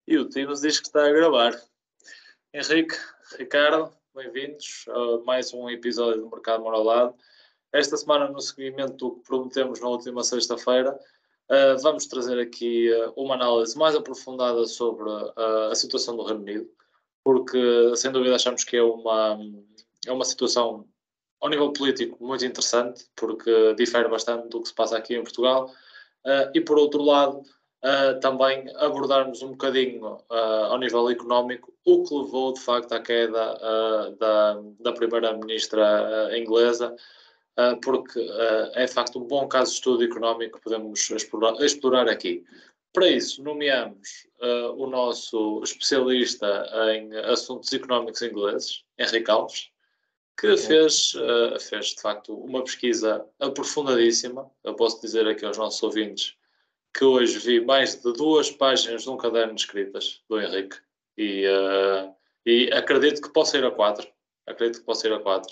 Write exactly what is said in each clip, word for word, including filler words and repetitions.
E o Teams diz que está a gravar. Henrique, Ricardo, bem-vindos a mais um episódio do Mercado Moralado. Esta semana, no seguimento do que prometemos na última sexta-feira, uh, vamos trazer aqui uh, uma análise mais aprofundada sobre uh, a situação do Reino Unido, porque, sem dúvida, achamos que é uma, é uma situação, ao nível político, muito interessante, porque difere bastante do que se passa aqui em Portugal. Uh, e, por outro lado, Uh, também abordarmos um bocadinho uh, ao nível económico o que levou de facto à queda uh, da, da primeira-ministra uh, inglesa, uh, porque uh, é de facto um bom caso de estudo económico que podemos explorar, explorar aqui. Para isso, nomeamos uh, o nosso especialista em assuntos económicos ingleses, Henrique Alves, que fez, uh, fez de facto uma pesquisa aprofundadíssima. Eu posso dizer aqui aos nossos ouvintes que hoje vi mais de duas páginas de um caderno de escritas do Henrique e, uh, e acredito que possa ir a quatro. Acredito que possa ir a quatro.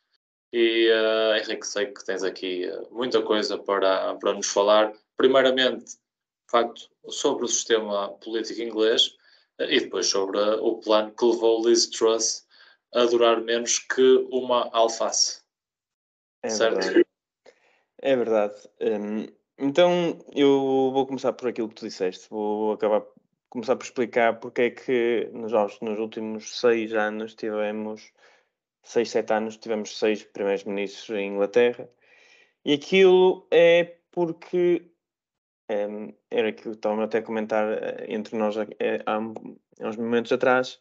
E uh, Henrique, sei que tens aqui uh, muita coisa para, para nos falar. Primeiramente, de facto, sobre o sistema político inglês uh, e depois sobre uh, o plano que levou Liz Truss a durar menos que uma alface. É certo? Verdade. É verdade. Um, então, eu vou começar por aquilo que tu disseste. Vou acabar começar por explicar porque é que nos, nos últimos seis anos tivemos, seis, sete anos, tivemos seis primeiros-ministros em Inglaterra. E aquilo é porque, um, era aquilo que estávamos até a comentar entre nós há, há uns momentos atrás,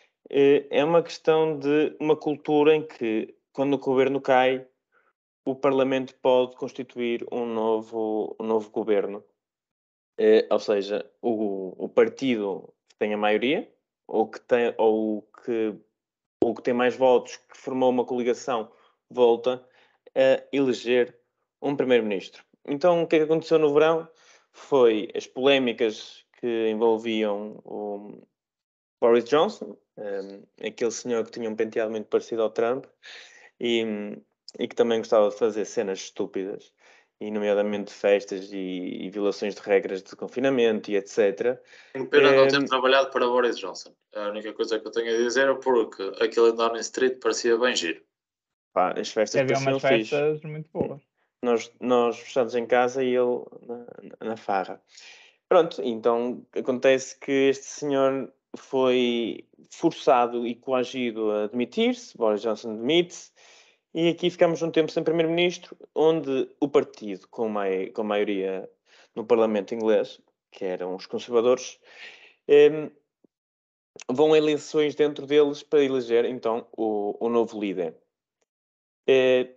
é uma questão de uma cultura em que, quando o governo cai, o Parlamento pode constituir um novo, um novo governo. Eh, ou seja, o, o partido que tem a maioria, ou que tem, ou que, ou que tem mais votos, que formou uma coligação, volta a eleger um primeiro-ministro. Então, o que é que aconteceu no verão? Foi as polémicas que envolviam o Boris Johnson, um, aquele senhor que tinha um penteado muito parecido ao Trump, e, e que também gostava de fazer cenas estúpidas, e nomeadamente festas e, e violações de regras de confinamento e etcétera. Tenho pena não ter trabalhado para Boris Johnson. A única coisa que eu tenho a dizer é porque aquele em Downing Street parecia bem giro. Pá, as festas Havia pareciam umas fixe. festas muito boas. Nós, nós fechados em casa e ele na, na farra. Pronto, então acontece que este senhor foi forçado e coagido a demitir-se, Boris Johnson demite-se, e aqui ficamos um tempo sem primeiro-ministro, onde o partido com, mai, com maioria no Parlamento inglês, que eram os conservadores, eh, vão a eleições dentro deles para eleger então o, o novo líder. Eh,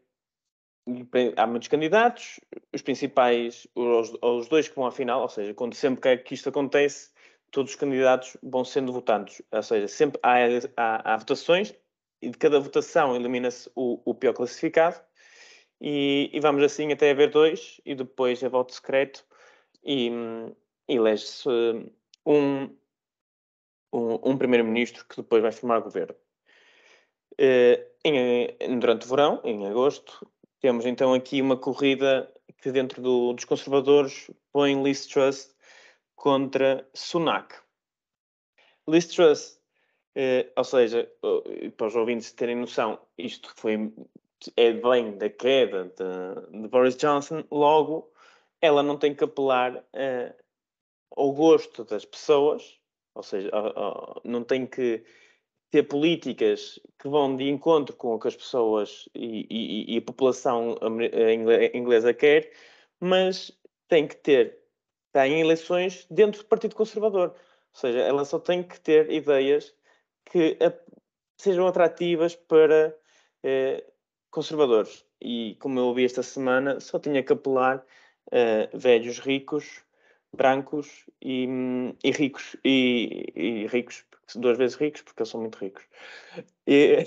há muitos candidatos, os principais, os, os dois que vão à final, ou seja, quando sempre que, que isto acontece, todos os candidatos vão sendo votados, ou seja, sempre há, há, há votações e de cada votação elimina-se o, o pior classificado e, e vamos assim até haver dois e depois é voto secreto e, e elege-se um, um, um primeiro-ministro que depois vai formar governo. Uh, em, durante o verão, em agosto, temos então aqui uma corrida que dentro do, dos conservadores põe Liz Truss contra Sunak. Liz Truss, uh, ou seja, uh, para os ouvintes terem noção, isto foi, é bem da queda de, de Boris Johnson, logo ela não tem que apelar uh, ao gosto das pessoas, ou seja, uh, uh, não tem que ter políticas que vão de encontro com o que as pessoas e, e, e a população inglesa quer, mas tem que ter, está em eleições dentro do Partido Conservador. Ou seja, ela só tem que ter ideias que a, sejam atrativas para eh, conservadores. E, como eu ouvi esta semana, só tinha que apelar a eh, velhos ricos, brancos e, e ricos. E, e ricos, duas vezes ricos, porque eles são muito ricos. E,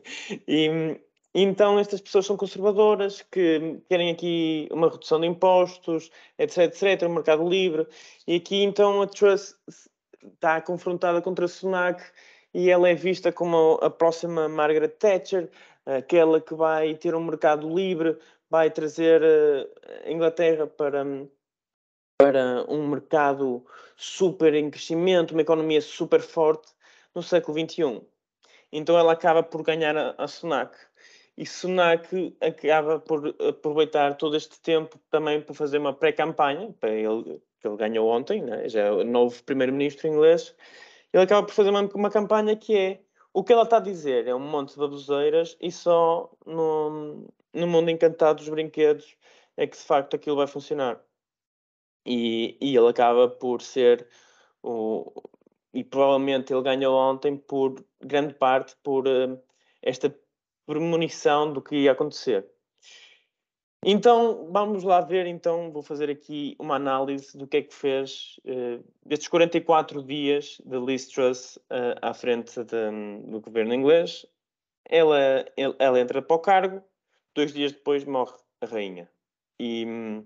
e, então estas pessoas são conservadoras, que querem aqui uma redução de impostos, etc, etcétera, o mercado livre. E aqui então a Truss está confrontada contra a Sunak e ela é vista como a próxima Margaret Thatcher, aquela que vai ter um mercado livre, vai trazer a Inglaterra para, para um mercado super em crescimento, uma economia super forte no século vinte e um. Então ela acaba por ganhar a, a Sunak. E Sunak acaba por aproveitar todo este tempo também para fazer uma pré-campanha, para ele, que ele ganhou ontem, né? Já é o novo primeiro-ministro inglês. Ele acaba por fazer uma, uma campanha que é o que ela está a dizer é um monte de baboseiras e só no, no mundo encantado dos brinquedos é que de facto aquilo vai funcionar. E, e ele acaba por ser o, e provavelmente ele ganhou ontem por grande parte por uh, esta premonição do que ia acontecer. Então, vamos lá ver, então, vou fazer aqui uma análise do que é que fez uh, destes quarenta e quatro dias de Liz Truss uh, à frente de, do governo inglês. Ela, ela entra para o cargo, dois dias depois morre a rainha. E,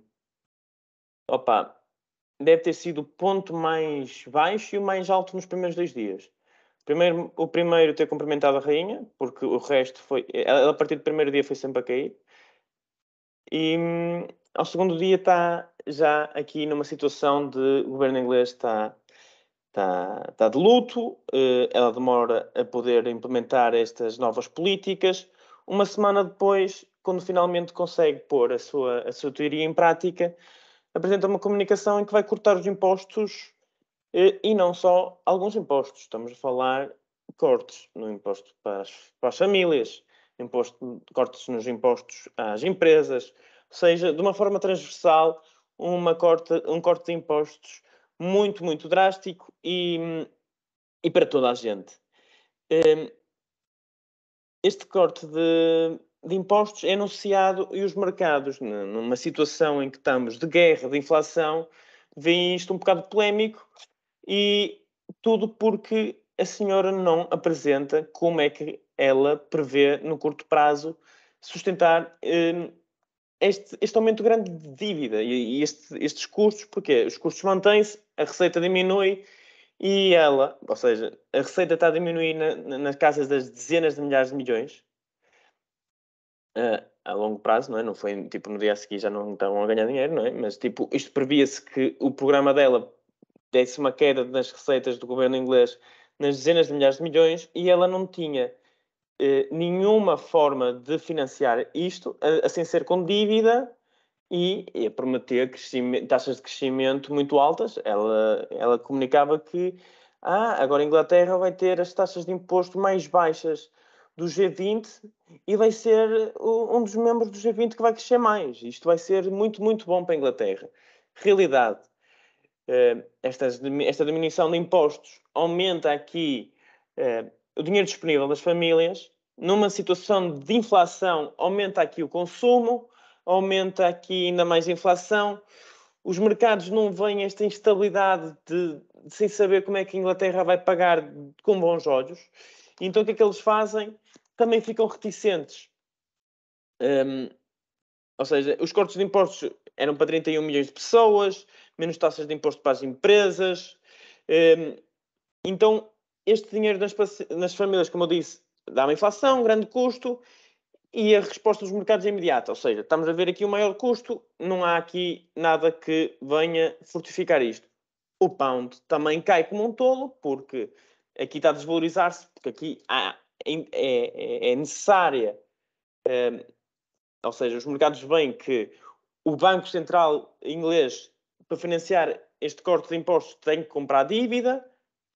opa, deve ter sido o ponto mais baixo e o mais alto nos primeiros dois dias. Primeiro, o primeiro ter cumprimentado a rainha, porque o resto foi... Ela, a partir do primeiro dia, foi sempre a cair. E hum, ao segundo dia está já aqui numa situação de o governo inglês está, está, está de luto, uh, ela demora a poder implementar estas novas políticas. Uma semana depois, quando finalmente consegue pôr a sua, a sua teoria em prática, apresenta uma comunicação em que vai cortar os impostos uh, e não só alguns impostos. Estamos a falar de cortes no imposto para as, para as famílias, imposto, cortes nos impostos às empresas, ou seja, de uma forma transversal, uma corte, um corte de impostos muito, muito drástico e, e para toda a gente. Este corte de, de impostos é anunciado e os mercados, numa situação em que estamos de guerra, de inflação, veem isto um bocado polémico e tudo porque a senhora não apresenta como é que ela prevê, no curto prazo, sustentar eh, este, este aumento grande de dívida e, e este, estes custos, porque os custos mantêm-se, a receita diminui e ela, ou seja, a receita está a diminuir na, na, nas casas das dezenas de milhares de milhões uh, a longo prazo, não é? Não foi tipo no dia a seguir já não estavam a ganhar dinheiro, não é? Mas tipo, isto previa-se que o programa dela desse uma queda nas receitas do governo inglês nas dezenas de milhares de milhões e ela não tinha eh, nenhuma forma de financiar isto, a, a sem ser com dívida e, e a prometer taxas de crescimento muito altas. Ela, ela comunicava que ah, agora a Inglaterra vai ter as taxas de imposto mais baixas do G vinte e vai ser um dos membros do G vinte que vai crescer mais. Isto vai ser muito, muito bom para a Inglaterra. Realidade. Esta, esta diminuição de impostos aumenta aqui uh, o dinheiro disponível das famílias. Numa situação de inflação, aumenta aqui o consumo, aumenta aqui ainda mais a inflação. Os mercados não veem esta instabilidade de, de sem saber como é que a Inglaterra vai pagar com bons olhos. Então o que é que eles fazem? Também ficam reticentes. Um, ou seja, os cortes de impostos eram para trinta e um milhões de pessoas, menos taxas de imposto para as empresas. Então, este dinheiro nas, nas famílias, como eu disse, dá uma inflação, um grande custo, e a resposta dos mercados é imediata. Ou seja, estamos a ver aqui o maior custo, não há aqui nada que venha fortificar isto. O pound também cai como um tolo, porque aqui está a desvalorizar-se, porque aqui há, é, é, é necessária... É, ou seja, os mercados veem que o Banco Central inglês, para financiar este corte de impostos, tem que comprar dívida.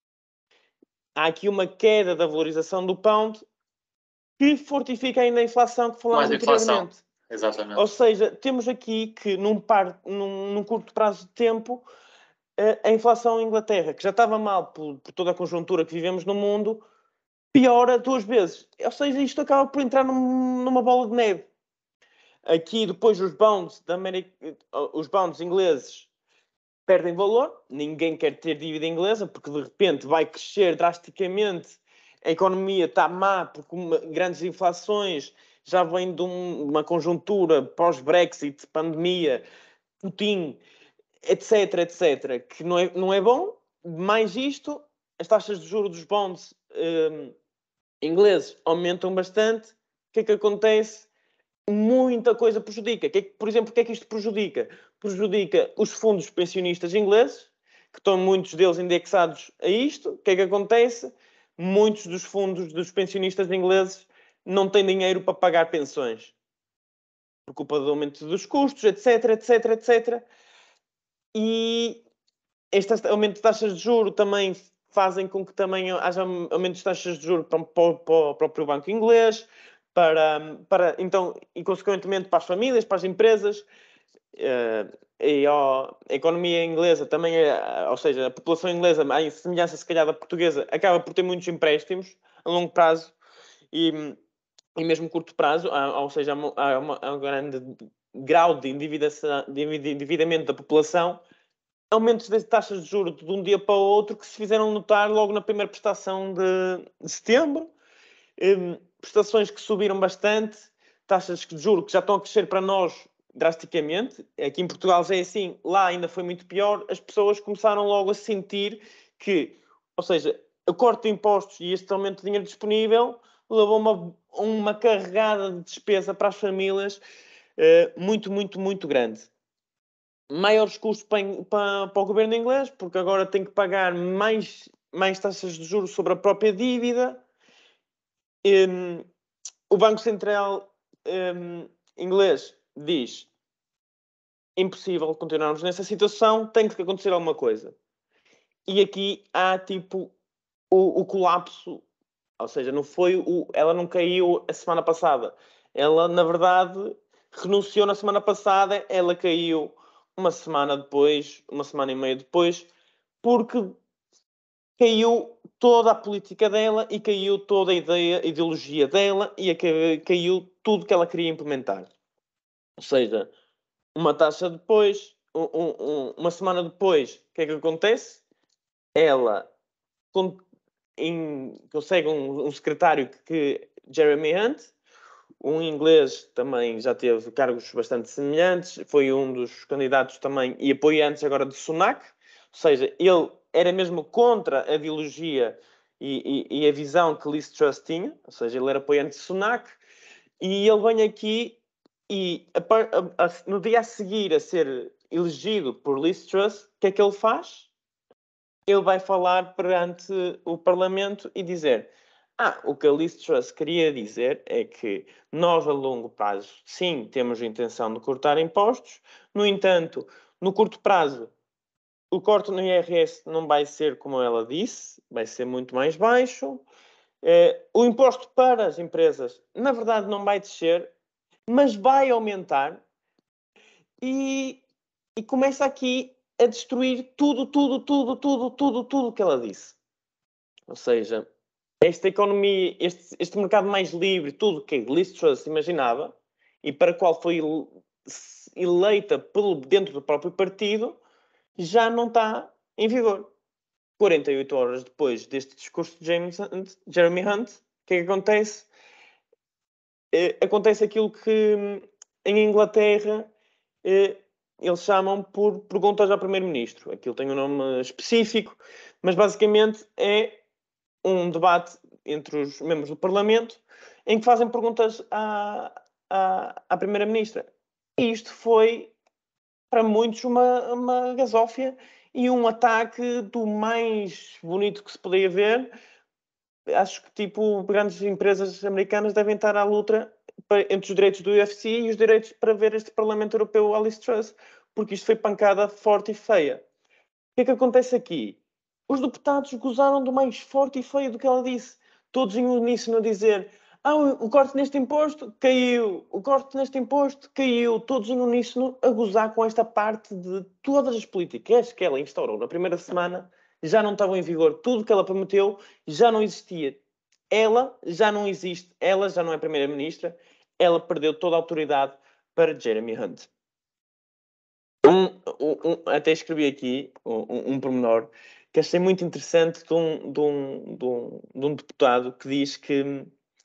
Há aqui uma queda da valorização do pound que fortifica ainda a inflação que falámos Mais inflação. anteriormente. Exatamente. Ou seja, temos aqui que num, par, num, num curto prazo de tempo a, a inflação em Inglaterra, que já estava mal por, por toda a conjuntura que vivemos no mundo, piora duas vezes. Ou seja, isto acaba por entrar num, numa bola de neve. Aqui depois os bonds, da América, os bonds ingleses perdem valor, ninguém quer ter dívida inglesa porque de repente vai crescer drasticamente, a economia está má porque uma, grandes inflações já vem de um, uma conjuntura pós-Brexit, pandemia, Putin, etc, etc, que não é, não é bom. Mais isto, as taxas de juros dos bonds um, ingleses aumentam bastante. O que é que acontece? muita coisa prejudica. Que é que, por exemplo, o que é que isto prejudica? Prejudica os fundos pensionistas ingleses, que estão muitos deles indexados a isto. O que é que acontece? Muitos dos fundos dos pensionistas ingleses não têm dinheiro para pagar pensões. Por culpa do aumento dos custos, etc, etc, etcétera. E este aumento de taxas de juros também fazem com que também haja aumentos de taxas de juros para, para, para o próprio banco inglês, para, para, então, e consequentemente para as famílias, para as empresas, uh, e ó, a economia inglesa também, é, ou seja, a população inglesa, em semelhança se calhar da portuguesa, acaba por ter muitos empréstimos a longo prazo e, e mesmo curto prazo, há, ou seja, há, uma, há um grande grau de, de endividamento da população, aumentos de taxas de juros de um dia para o outro que se fizeram notar logo na primeira prestação de, de setembro. Um, prestações que subiram bastante, taxas de juros que já estão a crescer para nós drasticamente. Aqui em Portugal já é assim, lá ainda foi muito pior. As pessoas começaram logo a sentir que, ou seja, o corte de impostos e este aumento de dinheiro disponível levou uma, uma carregada de despesa para as famílias uh, muito, muito, muito grande. Maiores custos para, para, para o governo inglês, porque agora tem que pagar mais, mais taxas de juros sobre a própria dívida. Um, o Banco Central um, inglês diz: impossível continuarmos nessa situação, tem que acontecer alguma coisa. E aqui há tipo o, o colapso, ou seja, não foi o, ela não caiu a semana passada. Ela, na verdade, renunciou na semana passada, ela caiu uma semana depois, uma semana e meia depois, porque caiu toda a política dela e caiu toda a ideia, a ideologia dela e caiu tudo que ela queria implementar. Ou seja, uma taxa depois, um, um, uma semana depois, o que é que acontece? Ela con em, consegue um, um secretário que, que Jeremy Hunt, um inglês também já teve cargos bastante semelhantes, foi um dos candidatos também e apoiantes agora de Sunak, ou seja, ele era mesmo contra a ideologia e, e, e a visão que Liz Truss tinha, ou seja, ele era apoiante de Sunak, e ele vem aqui e a, a, a, no dia a seguir a ser elegido por Liz Truss, o que é que ele faz? Ele vai falar perante o Parlamento e dizer: ah, o que a Liz Truss queria dizer é que nós, a longo prazo, sim, temos a intenção de cortar impostos. No entanto, no curto prazo, o corte no I R S não vai ser como ela disse, vai ser muito mais baixo. Eh, o imposto para as empresas, na verdade, não vai descer, mas vai aumentar. E, e começa aqui a destruir tudo, tudo, tudo, tudo, tudo, tudo que ela disse. Ou seja, esta economia, este, este mercado mais livre, tudo que Liz Truss imaginava e para o qual foi eleita pelo, dentro do próprio partido, já não está em vigor. quarenta e oito horas depois deste discurso de James Hunt, Jeremy Hunt, o que é que acontece? Eh, acontece aquilo que em Inglaterra eh, eles chamam por perguntas ao primeiro-ministro. Aquilo tem um nome específico, mas basicamente é um debate entre os membros do Parlamento em que fazem perguntas à, à, à primeira-ministra. E isto foi, para muitos, uma, uma gasófia e um ataque do mais bonito que se podia ver. Acho que, tipo, grandes empresas americanas devem estar à luta entre os direitos do U F C e os direitos para ver este Parlamento Europeu à Liz Truss, porque isto foi pancada forte e feia. O que é que acontece aqui? Os deputados gozaram do mais forte e feio do que ela disse. Todos em uníssono a dizer: ah, o corte neste imposto caiu, o corte neste imposto caiu. Todos em uníssono a gozar com esta parte de todas as políticas que ela instaurou na primeira semana já não estavam em vigor. Tudo que ela prometeu já não existia. Ela já não existe. Ela já não é primeira-ministra. Ela perdeu toda a autoridade para Jeremy Hunt. Um, um, um, até escrevi aqui um, um pormenor que achei muito interessante de um, de um, de um, de um deputado que diz que,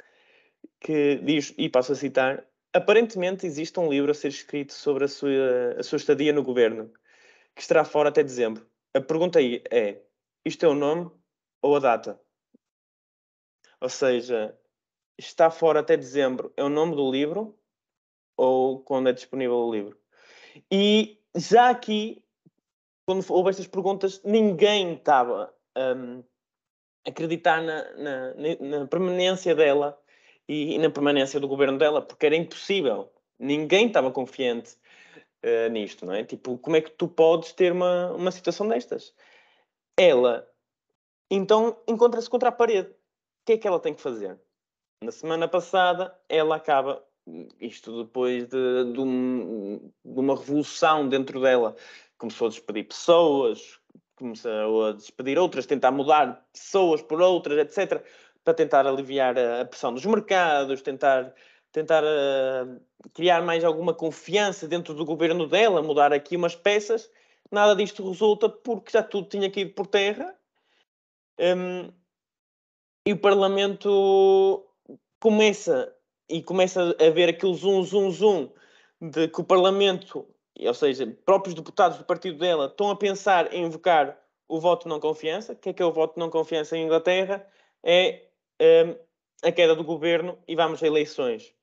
que diz, e passo a citar: aparentemente existe um livro a ser escrito sobre a sua, a sua estadia no governo, que estará fora até dezembro. A pergunta aí é: isto é o nome ou a data? Ou seja, está fora até dezembro é o nome do livro ou quando é disponível o livro. E já aqui, quando houve estas perguntas, ninguém estava um, a acreditar na, na, na permanência dela e, e na permanência do governo dela, porque era impossível. Ninguém estava confiante uh, nisto, não é? Tipo, como é que tu podes ter uma, uma situação destas? Ela, então, encontra-se contra a parede. O que é que ela tem que fazer? Na semana passada, ela acaba, isto depois de, de, um, de uma revolução dentro dela, começou a despedir pessoas, começou a despedir outras, tentar mudar pessoas por outras, etcétera, para tentar aliviar a pressão dos mercados, tentar, tentar uh, criar mais alguma confiança dentro do governo dela, mudar aqui umas peças. Nada disto resulta porque já tudo tinha caído por terra. Um, e o Parlamento começa e começa a ver aquele zoom, zoom, zoom de que o Parlamento, ou seja, próprios deputados do partido dela, estão a pensar em invocar o voto de não confiança. O que é que é o voto de não confiança em Inglaterra? É um, a queda do governo e vamos a eleições.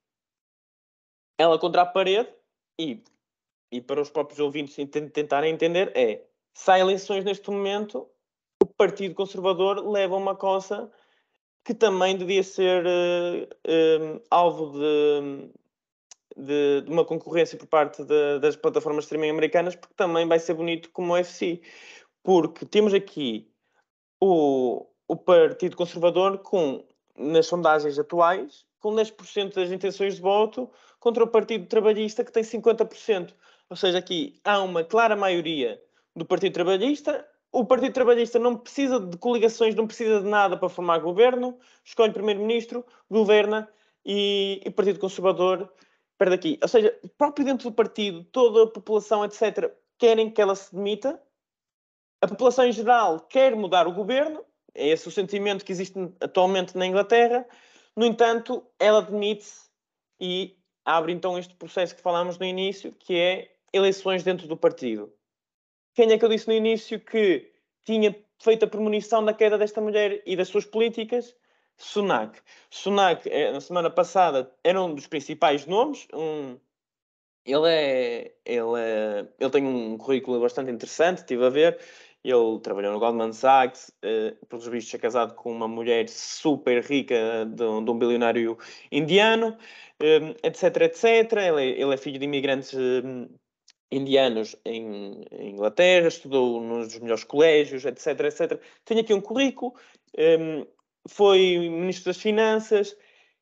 Ela contra a parede e, e para os próprios ouvintes tentarem entender é, se há eleições neste momento, o Partido Conservador leva uma coça que também devia ser uh, uh, alvo de, de, de uma concorrência por parte de, das plataformas de streaming americanas, porque também vai ser bonito como o U F C. Porque temos aqui o, o Partido Conservador com, nas sondagens atuais, com dez por cento das intenções de voto, contra o Partido Trabalhista, que tem cinquenta por cento. Ou seja, aqui há uma clara maioria do Partido Trabalhista. O Partido Trabalhista não precisa de coligações, não precisa de nada para formar governo, escolhe primeiro-ministro, governa, e o Partido Conservador perde aqui. Ou seja, próprio dentro do partido, toda a população, etcétera, querem que ela se demita. A população em geral quer mudar o governo, é esse o sentimento que existe atualmente na Inglaterra. No entanto, ela demite-se e abre então este processo que falámos no início, que é eleições dentro do partido. Quem é que eu disse no início que tinha feito a premonição da queda desta mulher e das suas políticas? Sunak. Sunak, na semana passada, era um dos principais nomes. Um, ele, é, ele, é, ele tem um currículo bastante interessante, estive a ver. Ele trabalhou no Goldman Sachs, uh, pelos vistos é casado com uma mulher super rica de, de um bilionário indiano, um, etc, etcétera. Ele é, ele é filho de imigrantes um, indianos em, em Inglaterra, estudou nos melhores colégios, etc, etcétera. Tem aqui um currículo, um, foi Ministro das Finanças,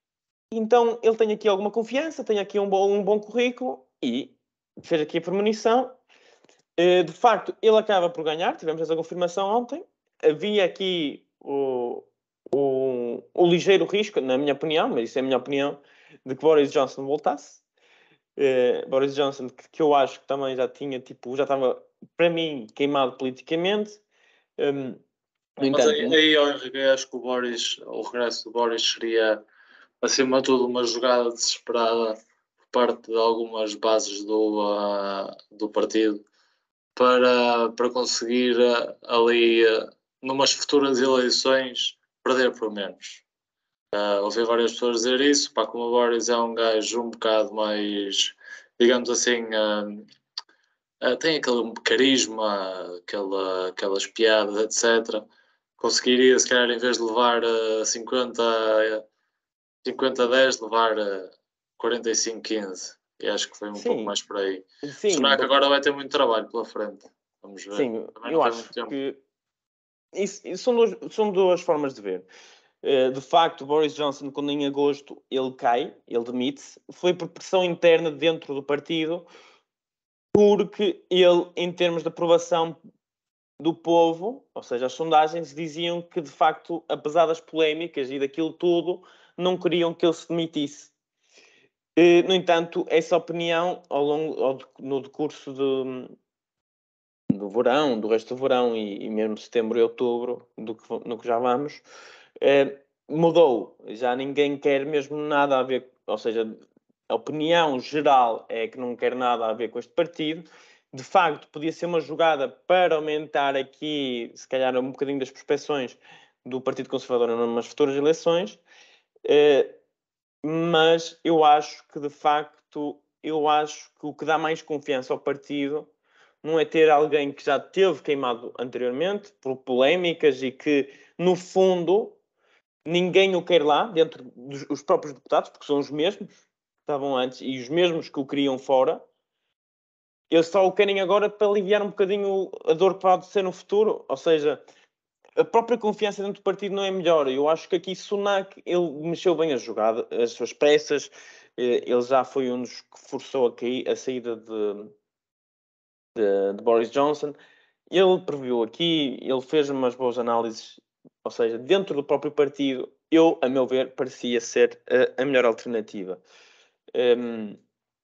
então ele tem aqui alguma confiança, tem aqui um bom, um bom currículo e fez aqui a premonição. Uh, de facto, ele acaba por ganhar, tivemos essa confirmação ontem. Havia aqui o, o, o ligeiro risco, na minha opinião, mas isso é a minha opinião, de que Boris Johnson voltasse. Uh, Boris Johnson, que, que eu acho que também já tinha, tipo, já estava, para mim, queimado politicamente. Um, no Mas entanto, aí, aí eu, Henrique, eu acho que o Boris, o regresso do Boris seria, acima de tudo, uma jogada desesperada por parte de algumas bases do, uh, do partido para, para conseguir uh, ali, uh, numas futuras eleições, perder por menos. Uh, ouvi várias pessoas dizer isso, pá, como o Boris é um gajo um bocado mais, digamos assim, uh, uh, tem aquele carisma, aquela, aquelas piadas, etcétera. Conseguiria, se calhar, em vez de levar uh, cinquenta a dez, levar uh, quarenta e cinco a quinze. E acho que foi um pouco sim, mais por aí. O sim, Sunak agora vai ter muito trabalho pela frente. Vamos ver. sim, Também não eu tem muito acho tempo. que isso, isso são, duas, são duas formas de ver. Uh, de facto, Boris Johnson, quando em agosto ele cai, ele demite-se, foi por pressão interna dentro do partido, porque ele, em termos de aprovação do povo, ou seja, as sondagens diziam que, de facto, apesar das polémicas e daquilo tudo, não queriam que ele se demitisse. Uh, no entanto, essa opinião, ao longo, ao, no decurso de, do verão, do resto do verão e, e mesmo setembro e outubro, do que, no que já vamos, eh, mudou. Já ninguém quer mesmo nada a ver, ou seja, a opinião geral é que não quer nada a ver com este partido. De facto, podia ser uma jogada para aumentar aqui, se calhar, um bocadinho das prospeções do Partido Conservador nas futuras eleições, eh, mas eu acho que, de facto, eu acho que o que dá mais confiança ao partido não é ter alguém que já teve queimado anteriormente por polémicas e que, no fundo, ninguém o quer lá, dentro dos próprios deputados, porque são os mesmos que estavam antes e os mesmos que o queriam fora. Eles só o querem agora para aliviar um bocadinho a dor que pode ser no futuro. Ou seja, a própria confiança dentro do partido não é melhor. Eu acho que aqui Sunak, ele mexeu bem a jogada, as suas pressas. Ele já foi um dos que forçou a, cair, a saída de, de, de Boris Johnson. Ele previu aqui, ele fez umas boas análises. Ou seja, dentro do próprio partido, eu, a meu ver, parecia ser a, a melhor alternativa. Um,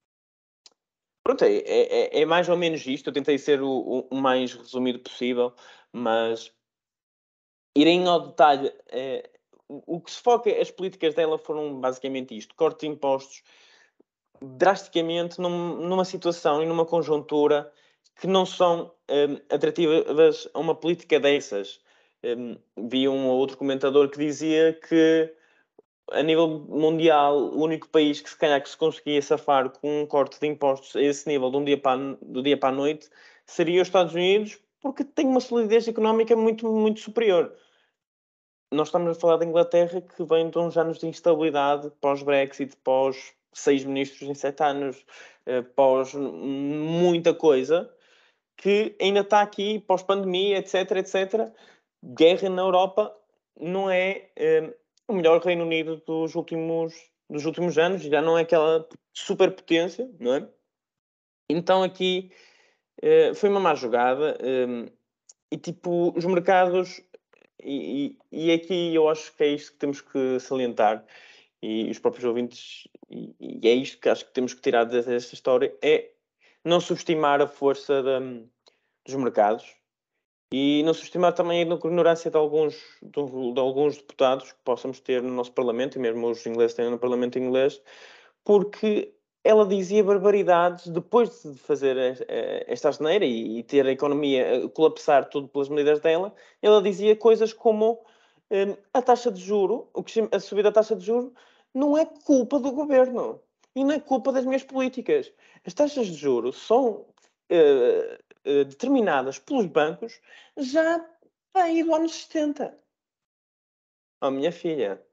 Pronto, é, é, é mais ou menos isto. Eu tentei ser o, o mais resumido possível, mas irem ao detalhe, é, o que se foca, as políticas dela foram basicamente isto: corte de impostos, drasticamente num, numa situação e numa conjuntura que não são um, atrativas a uma política dessas. Um, vi um ou outro comentador que dizia que a nível mundial, o único país que se calhar que se conseguia safar com um corte de impostos a esse nível de um dia para a, do dia para a noite seria os Estados Unidos, porque tem uma solidez económica muito, muito superior. Nós estamos a falar da Inglaterra, que vem de uns anos de instabilidade, pós-Brexit, pós seis ministros em sete anos, pós muita coisa, que ainda está aqui, pós-pandemia, etc, etcétera. Guerra na Europa não é... é o melhor Reino Unido dos últimos, dos últimos anos, já não é aquela superpotência, não é? Então aqui uh, foi uma má jogada um, e tipo, os mercados, e, e, e aqui eu acho que é isto que temos que salientar, e os próprios ouvintes, e, e é isto que acho que temos que tirar desta história, é não subestimar a força da, dos mercados. E não subestimar também a ignorância de alguns, de, de alguns deputados que possamos ter no nosso Parlamento, e mesmo os ingleses têm no Parlamento inglês, porque ela dizia barbaridades depois de fazer esta asneira e, e ter a economia a colapsar tudo pelas medidas dela. Ela dizia coisas como um, a taxa de juro, o que, a subida da taxa de juro, não é culpa do governo e não é culpa das minhas políticas. As taxas de juro são uh, uh, determinadas pelos bancos já aí do anos setenta. Oh, minha filha,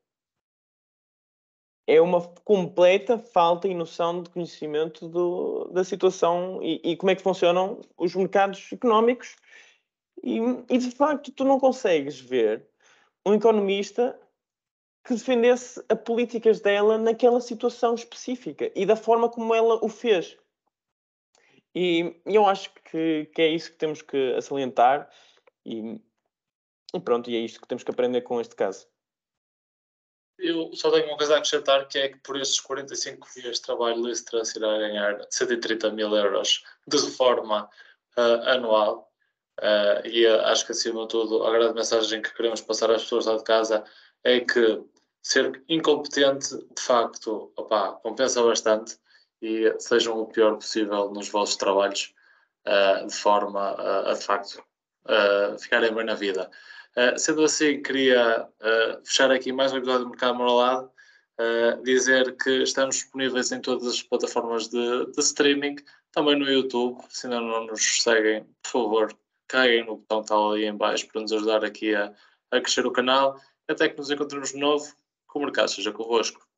é uma completa falta e noção de conhecimento do, da situação e, e como é que funcionam os mercados económicos. E, e, de facto, tu não consegues ver um economista que defendesse as políticas dela naquela situação específica e da forma como ela o fez. E eu acho que, que é isso que temos que salientar e, e pronto, e é isto que temos que aprender com este caso. Eu só tenho uma coisa a acrescentar, que é que por estes quarenta e cinco dias de trabalho Liz Truss irá ganhar cento e trinta mil euros de reforma uh, anual. Uh, e uh, acho que, acima de tudo, a grande mensagem que queremos passar às pessoas lá de casa é que ser incompetente, de facto, opá, compensa bastante, e sejam o pior possível nos vossos trabalhos, uh, de forma a, de facto, uh, ficarem bem na vida. Uh, sendo assim, queria uh, fechar aqui mais um episódio do Mercado Moralado, uh, dizer que estamos disponíveis em todas as plataformas de, de streaming, também no YouTube. Se ainda não nos seguem, por favor, carreguem no botão que está ali em baixo para nos ajudar aqui a, a crescer o canal. Até que nos encontremos de novo, que o mercado seja convosco.